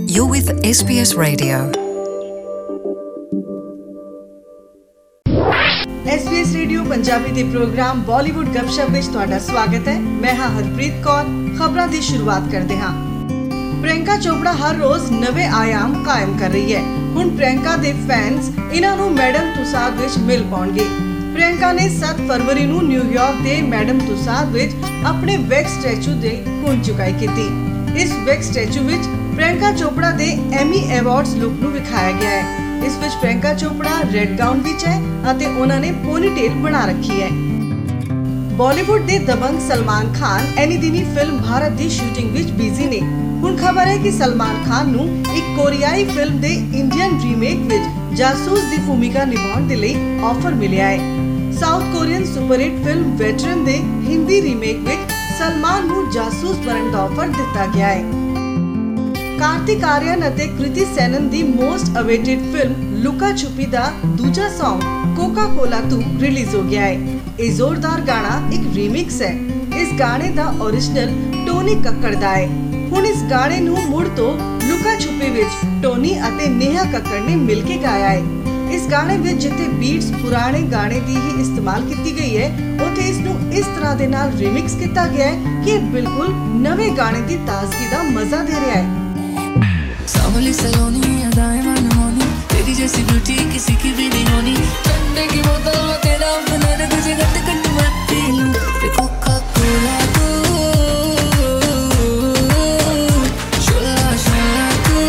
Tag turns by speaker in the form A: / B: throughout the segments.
A: You're with SBS Radio.
B: SBS radio Punjabi ਦੇ programme Bollywood ਗੱਪਸ਼ਪ ਵਿੱਚ ਤੁਹਾਡਾ ਸਵਾਗਤ ਹੈ। ਮੈਂ ਹਾਂ ਹਰਪ੍ਰੀਤ ਕੌਰ। ਖਬਰਾਂ ਦੀ ਸ਼ੁਰੂਆਤ ਕਰਦੇ ਹਾਂ। ਪ੍ਰਿਯੰਕਾ ਚੋਪੜਾ ਹਰ ਰੋਜ਼ ਨਵੇਂ ਆਯਾਮ ਕਾਇਮ ਕਰ ਰਹੀ ਹੈ। ਹੁਣ ਪ੍ਰਿਯੰਕਾ ਦੇ ਫੈਨਸ ਇਹਨਾਂ ਨੂੰ ਮੈਡਮ ਤੁਸਾਦ ਵਿੱਚ ਮਿਲ ਪਾਉਣਗੇ। ਪ੍ਰਿਯੰਕਾ ਨੇ 7 ਫਰਵਰੀ ਨੂੰ ਨਿਊਯਾਰਕ ਦੇ ਮੈਡਮ ਤੁਸਾਦ ਵਿੱਚ ਆਪਣੇ ਵੈਕਸ ਸਟੈਚੂ ਦੇ ਗੁਣ ਚੁਕਾਈ ਕੀਤੀ। ਇਸ ਵੈਕਸ ਸਟੈਚੂ ਵਿੱਚ ਪ੍ਰਿਯੰਕਾ ਚੋਪੜਾ ਦੇ ਐਮੀ ਅਵਾਰਡਸ ਲੁੱਕ ਨੂੰ ਵਿਖਾਇਆ ਗਿਆ ਹੈ। ਇਸ ਵਿੱਚ ਪ੍ਰਿਯੰਕਾ ਚੋਪੜਾ ਰੈੱਡ ਗਾਊਨ ਵਿੱਚ ਹੈ ਅਤੇ ਉਹਨਾਂ ਨੇ ਪੋਨੀਟੇਲ ਬਣਾ ਰੱਖੀ ਹੈ। ਬਾਲੀਵੁੱਡ ਦੇ ਦਬੰਗ ਸਲਮਾਨ ਖਾਨ ਐਨੀ ਦਿਨੀ ਫਿਲਮ ਭਾਰਤ ਦੀ ਸ਼ੂਟਿੰਗ ਵਿੱਚ ਬਿਜ਼ੀ ਨੇ। ਹੁਣ ਖਬਰ ਹੈ ਕਿ ਸਲਮਾਨ ਖਾਨ ਨੂੰ ਇੱਕ ਕੋਰੀਆਈ ਫਿਲਮ ਦੇ ਇੰਡੀਅਨ ਰੀਮੇਕ ਵਿੱਚ ਜਾਸੂਸ ਦੀ ਭੂਮਿਕਾ ਨਿਭਾਉਣ ਦੇ ਲਈ ਆਫਰ ਮਿਲਿਆ ਹੈ। South Korean superhit film Veteran ਦੇ ਹਿੰਦੀ ਰੀਮੇਕ ਵਿੱਚ ਸਲਮਾਨ ਨੂੰ ਜਾਸੂਸ ਬਣਨ ਦਾ ਆਫਰ ਦਿੱਤਾ ਗਿਆ ਹੈ। ਕਾਰਤਿਕ ਆਰੀਅਨ ਅਤੇ ਕ੍ਰਿਤੀ ਸੈਨਨ ਦੀ most awaited film Luka Chhupi ਦਾ ਦੂਜਾ ਸੌਂਗ ਕੋਕਾ ਕੋਲਾ 2 ਰਿਲੀਜ਼ ਹੋ ਗਿਆ ਹੈ। ਇਹ ਜ਼ੋਰਦਾਰ ਗਾਣਾ ਇੱਕ ਰੀਮਿਕਸ ਹੈ। ਇਸ ਗਾਣੇ ਦਾ ਓਰੀਜਨਲ ਟੋਨੀ ਕੱਕੜ ਦਾ ਹੈ। ਹੁਣ ਇਸ ਗਾਣੇ ਨੂੰ ਮੁੜ ਤੋਂ ਲੁਕਾ ਛੁਪੀ ਵਿੱਚ ਟੋਨੀ ਅਤੇ ਨੇਹਾ ਕੱਕੜ ਨੇ ਮਿਲ ਕੇ ਗਾਇਆ ਹੈ। ਇਸ ਗਾਣੇ ਵਿੱਚ ਜਿੱਥੇ ਬੀਟਸ ਪੁਰਾਣੇ ਗਾਣੇ ਦੀ ਹੀ ਇਸਤੇਮਾਲ ਕੀਤੀ ਗਈ ਹੈ, ਉੱਥੇ ਇਸ ਨੂੰ ਇਸ ਤਰ੍ਹਾਂ ਦੇ ਨਾਲ ਰੀਮਿਕਸ ਕੀਤਾ ਗਿਆ ਹੈ ਕਿ ਬਿਲਕੁਲ ਨਵੇਂ ਗਾਣੇ ਦੀ ਤਾਜ਼ਗੀ ਦਾ ਮਜ਼ਾ ਦੇ ਰਿਹਾ ਹੈ।
C: सांवली सलोनी अदाएं मनमोनी तेरी जैसी ब्यूटी किसी की भी नहीं होनी ठंडे की बोतल में तेरा बनाने तुझे गट गट मैं पी लूं कोका कोला तू शोला शोला तू।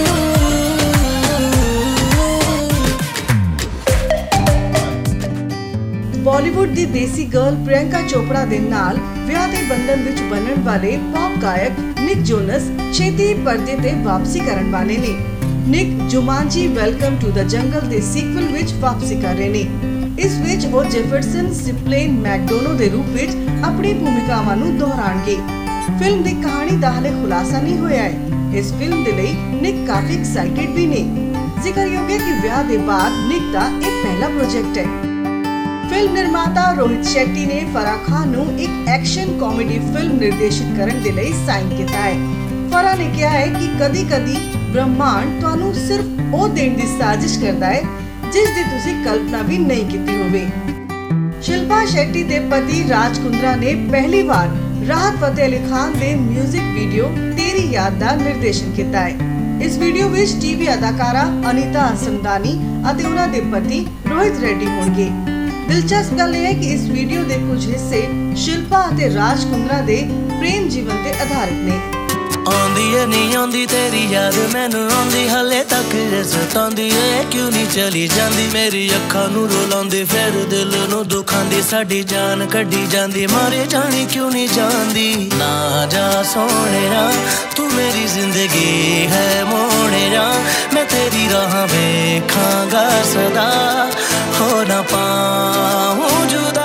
B: ਬਾਲੀਵੁੱਡ ਦੀ ਦੇਸੀ ਗਰਲ ਪ੍ਰਿਯੰਕਾ ਚੋਪੜਾ ਦੇ ਨਾਲ ਵਿਆਹ ਦੇ ਬੰਧਨ ਵਿੱਚ ਬੰਨਣ ਵਾਲੇ ਪੌਪ ਗਾਇਕ ਨਿਕ ਜੋਨਸ ਛੇਤੀ ਪਰਦੇ ਤੇ ਵਾਪਸੀ ਕਰਨ ਵਾਲੇ ਨੇ। ਨਿਕ ਜੁਮਾਂਜੀ ਵੈਲਕਮ ਟੂ ਦ ਜੰਗਲ ਦੇ ਸੀਕਵਲ ਵਿੱਚ ਵਾਪਸੀ ਕਰ ਰਹੇ ਨੇ। ਇਸ ਵਿੱਚ ਉਹ ਜੈਫਰਸਨ ਸਿਪਲੇਨ ਮੈਕਡੋਨੋ ਦੇ ਰੂਪ ਵਿੱਚ ਆਪਣੀ ਭੂਮਿਕਾਵਾਂ ਨੂੰ ਦੁਹਰਾਉਣਗੇ। ਫਿਲਮ ਦੀ ਕਹਾਣੀ ਦਾ ਹਾਲੇ ਖੁਲਾਸਾ ਨਹੀਂ ਹੋਇਆ ਹੈ। ਇਸ ਫਿਲਮ ਦੇ ਲਈ ਨਿਕ ਕਾਫੀ ਐਕਸਾਈਟਿਡ ਵੀ ਨੇ। ਜ਼ਿਕਰਯੋਗ ਹੈ ਕਿ ਵਿਆਹ ਦੇ ਬਾਅਦ ਨਿਕ ਦਾ ਇਹ ਪਹਿਲਾ ਪ੍ਰੋਜੈਕਟ ਹੈ। ਫਿਲਮ ਨਿਰਮਾਤਾ ਰੋਹਿਤ ਸ਼ੈੱਟੀ ਨੇ ਫਰਾਹ ਖਾਨ ਨੂੰ ਇੱਕ ਐਕਸ਼ਨ ਕਾਮੇਡੀ ਫਿਲਮ ਨਿਰਦੇਸ਼ਿਤ ਕਰਨ ਦੇ ਲਈ ਸਾਈਨ ਕੀਤਾ ਹੈ। ਫਰਾਹ ਨੇ ਕਿਹਾ ਹੈ ਕਿ ਕਦੀ-ਕਦੀ ਬ੍ਰਹਮਾਂਡ ਤੁਹਾਨੂੰ ਸਿਰਫ ਉਹ ਦੇਣ ਦੀ ਸਾਜ਼ਿਸ਼ ਕਰਦਾ ਹੈ ਜਿਸ ਦੀ ਤੁਸੀਂ ਕਲਪਨਾ ਵੀ ਨਹੀਂ ਕੀਤੀ ਹੋਵੇ। ਸ਼ਿਲਪਾ ਸ਼ੈੱਟੀ ਦੇ ਪਤੀ ਰਾਜ ਕੁੰਦਰਾ ਨੇ ਪਹਿਲੀ ਵਾਰ ਰਾਹਤ ਫਤਿਹ ਅਲੀ ਖਾਨ ਦੇ ਮਿਊਜ਼ਿਕ ਵੀਡੀਓ ਤੇਰੀ ਯਾਦ ਦਾ ਨਿਰਦੇਸ਼ਨ ਕੀਤਾ ਹੈ। ਇਸ ਵੀਡੀਓ ਵਿੱਚ ਟੀਵੀ ਅਦਾਕਾਰਾ ਅਨੀਤਾ ਹਸਨਦਾਨੀ ਅਤੇ ਉਹਨਾਂ ਦੇ ਪਤੀ ਰੋਹਿਤ ਰੈਡੀ ਹੋਣਗੇ। ਦਿਲਚਸਪ ਗੱਲ ਇਹ ਹੈ ਕਿ ਇਸ ਵੀਡੀਓ ਦੇ ਕੁਝ ਹਿੱਸੇ ਸ਼ਿਲਪਾ ਅਤੇ ਰਾਜ ਕੁੰਦਰਾ ਦੇ ਪ੍ਰੇਮ ਜੀਵਨ ਤੇ ਆਧਾਰਿਤ ਨੇ।
D: ਆਉਂਦੀ ਏ ਨਹੀਂ ਆਉਂਦੀ ਤੇਰੀ ਯਾਦ ਮੈਨੂੰ ਆਉਂਦੀ ਹਲੇ ਤੱਕ ਸਤਾਉਂਦੀ ਏ ਕਿਉਂ ਨਹੀਂ ਚਲੀ ਜਾਂਦੀ ਮੇਰੀ ਅੱਖਾਂ ਨੂੰ ਰੁਲਾਉਂਦੀ ਫਿਰ ਦਿਲ ਨੂੰ ਦੁਖਾਂਦੀ ਸਾਡੀ ਜਾਨ ਕੱਢੀ ਜਾਂਦੀ ਮਾਰੇ ਜਾਣੀ ਕਿਉਂ ਨਹੀਂ ਜਾਂਦੀ ਨਾ ਜਾ ਸੋਹਣਿਆ ਤੂੰ ਮੇਰੀ ਜ਼ਿੰਦਗੀ ਹੈ ਮੋਹਣਿਆ ਮੈਂ ਤੇਰੀ ਰਾਹਾਂ ਵੇਖਾਂਗਾ ਸਦਾ ਹੋ ਨਾ ਪਾਊਂ ਜੁਦਾ।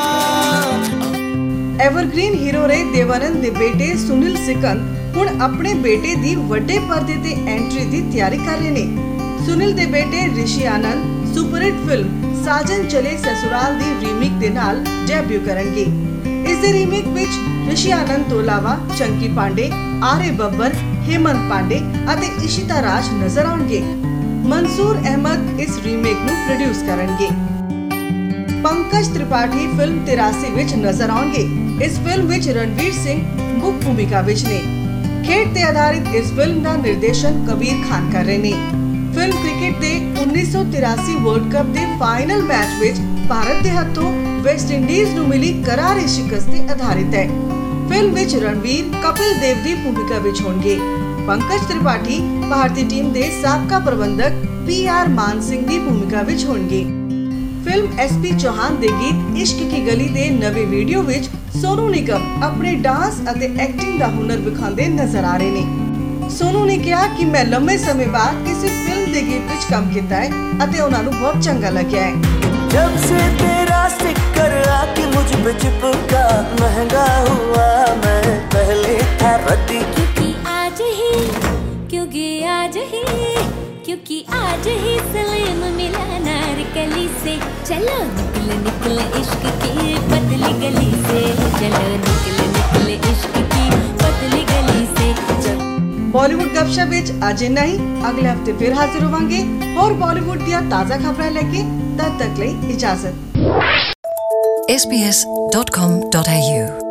D: ਐਵਰਗ੍ਰੀਨ ਹੀਰੋ ਰਹੇ ਦੇਵਾਨੰਦ ਦੇ ਬੇਟੇ ਸੁਨੀਲ ਸਿਕੰਦ ਹੁਣ ਆਪਣੇ ਬੇਟੇ ਦੀ ਵੱਡੇ ਪਰਦੇ ਤੇ ਐਂਟਰੀ ਦੀ ਤਿਆਰੀ ਕਰ ਰਹੇ ਨੇ। ਸੁਨੀਲ ਦੇ ਬੇਟੇ ਰਿਸ਼ੀ ਆਨੰਦ ਸੁਪਰਹਿੱਟ ਫਿਲਮ ਸਾਜਨ ਚਲੇ ਸਸੁਰਾਲ ਦੀ ਰੀਮੇਕ ਦੇ ਨਾਲ ਡੈਬਿਊ ਕਰਨਗੇ। ਇਸ ਦੇ ਰੀਮੇਕ ਵਿੱਚ ਰਿਸ਼ੀ ਆਨੰਦ ਤੋਂ ਇਲਾਵਾ ਚੰਕੀ ਪਾਂਡੇ, ਆਰੇ ਬੱਬਰ, ਹੇਮੰਤ ਪਾਂਡੇ ਅਤੇ ਇਸ਼ਿਤਾ ਰਾਜ ਨਜ਼ਰ ਆਉਣਗੇ। ਮਨਸੂਰ ਅਹਿਮਦ ਇਸ ਰੀਮੇਕ ਨੂੰ ਪ੍ਰੋਡਿਊਸ ਕਰਨਗੇ। ਪੰਕਜ ਤ੍ਰਿਪਾਠੀ ਫਿਲਮ 83 ਵਿੱਚ ਨਜ਼ਰ ਆਉਣਗੇ। ਇਸ ਫਿਲਮ ਵਿੱਚ ਰਣਵੀਰ ਸਿੰਘ ਮੁੱਖ ਭੂਮਿਕਾ ਵਿੱਚ ਨੇ। ਖੇਡ ਤੇ ਆਧਾਰਿਤ ਇਸ ਫਿਲਮ ਦਾ ਨਿਰਦੇਸ਼ਨ ਕਬੀਰ ਖਾਨ ਕਰ ਰਹੇ ਨੇ। ਫਿਲਮ ਕ੍ਰਿਕਟ ਦੇ 1983 ਵਰਲਡ ਕੱਪ ਦੇ ਫਾਈਨਲ ਮੈਚ ਵਿੱਚ ਭਾਰਤ ਦੇ ਹੱਥੋਂ ਵੈਸਟ ਇੰਡੀਜ਼ ਨੂੰ ਮਿਲੀ ਕਰਾਰੀ ਸ਼ਿਕਸਤ ਤੇ ਆਧਾਰਿਤ ਹੈ। ਫਿਲਮ ਵਿੱਚ ਰਣਵੀਰ ਕਪਿਲ ਦੇਵ ਦੀ ਭੂਮਿਕਾ ਵਿੱਚ ਹੋਣਗੇ। ਪੰਕਜ ਤ੍ਰਿਪਾਠੀ ਭਾਰਤੀ ਟੀਮ ਦੇ ਸਾਬਕਾ ਪ੍ਰਬੰਧਕ PR ਮਾਨ ਸਿੰਘ ਦੀ ਭੂਮਿਕਾ ਵਿੱਚ ਹੋਣਗੇ। ਫਿਲਮ SP ਚੌਹਾਨ ਦੇ ਗੀਤ ਇਸ਼ਕ ਕੀ ਗਲੀ ਦੇ ਨਵੇਂ ਵੀਡੀਓ ਵਿੱਚ ਸੋਨੂ ਨਿਗਮ ਆਪਣੇ ਡਾਂਸ ਅਤੇ ਐਕਟਿੰਗ ਦਾ ਹੁਨਰ ਵਿਖਾਉਂਦੇ ਨਜ਼ਰ ਆ ਰਹੇ ਨੇ। ਸੋਨੂ ਨੇ ਕਿਹਾ ਕਿ ਮੈਂ ਲੰਮੇ ਸਮੇਂ ਬਾਅਦ ਕਿਸੇ ਫਿਲਮ ਦੇ ਗੀਤ ਵਿੱਚ ਕੰਮ ਕੀਤਾ ਹੈ ਅਤੇ ਉਹਨਾਂ ਨੂੰ ਬਹੁਤ ਚੰਗਾ ਲੱਗਿਆ ਹੈ। जब से तेरा स्टिकर आके मुझ पे चिपका महंगा हुआ मैं पहले था रद्दी क्योंकि आज ही सलीम मिला नारकली से चलो निकल इश्क की पतली गली से चलो निकल इश्क की पतली गली से।
B: बॉलीवुड गपशप विच अज इन्ना ही। अगले हफ्ते फिर हाजिर होवांगे और बॉलीवुड दियां ताज़ा खबरां लेके। तद तक लई इजाजत।
A: sbs.com.au